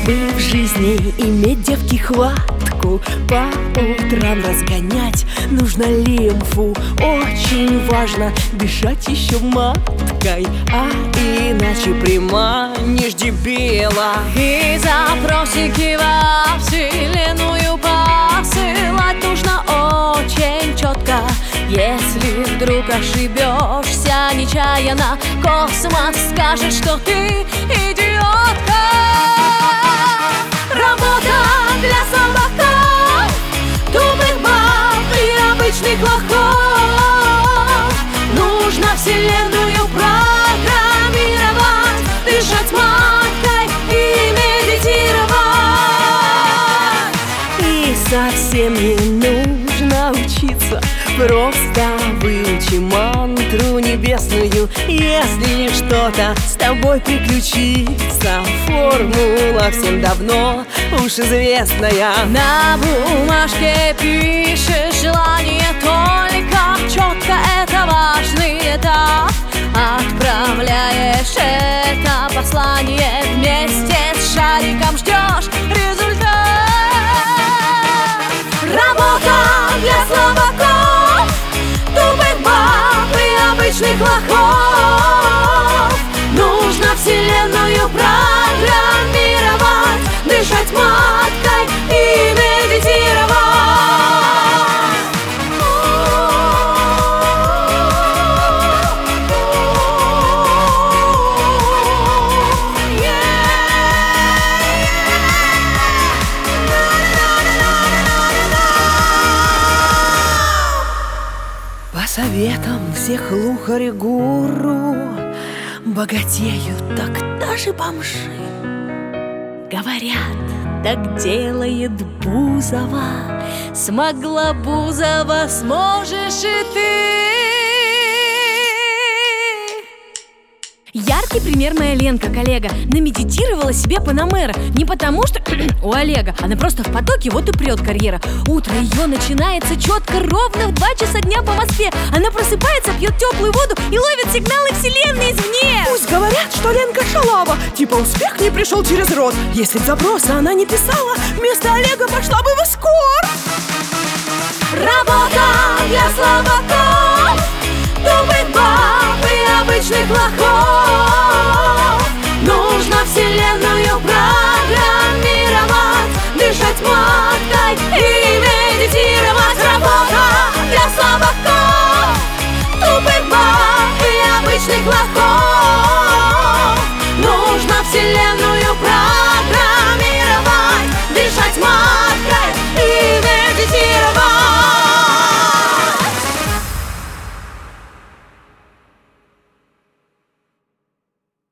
Бы в жизни иметь девки хватку, по утрам разгонять нужно лимфу. Очень важно дышать еще маткой, а иначе приманишь дебила. И запросики во вселенную посылать нужно очень четко. Если вдруг ошибешься нечаянно, космос скажет, что ты идиотка. Работа для слабаков, тупых баб и обычных лохов. Нужно вселенную программировать, дышать маткой и медитировать. И совсем не нужно учиться, просто выучи мантру небесную. Если что-то с тобой приключится, формула всем давно уж известная. На бумажке пишешь желание только четко, это важный этап. Отправляешь это послание вместе с шариком, ждешь результат. Работа для слабаков, тупых баб и обычных лохов. Нужно вселенную программировать, дышать маткой и медитировать. По советам всех лухарь-гуру богатеют так даже бомжи. Говорят, так делает Бузова. Смогла Бузова, сможешь и ты. Яркий пример моя Ленка, коллега. Намедитировала себе Панамера. Не потому что у Олега, она просто в потоке, вот и прет карьера. Утро ее начинается четко, ровно в 2 часа дня по Москве. Она просыпается, пьет теплую воду и ловит сигналы вселенной извне. Пусть говорят, что Ленка шалава, типа успех не пришел через род. Если б запросы она не писала, вместо Олега пошла бы в эскорт. Работа для слабаков, тупых баб и обычных лохов.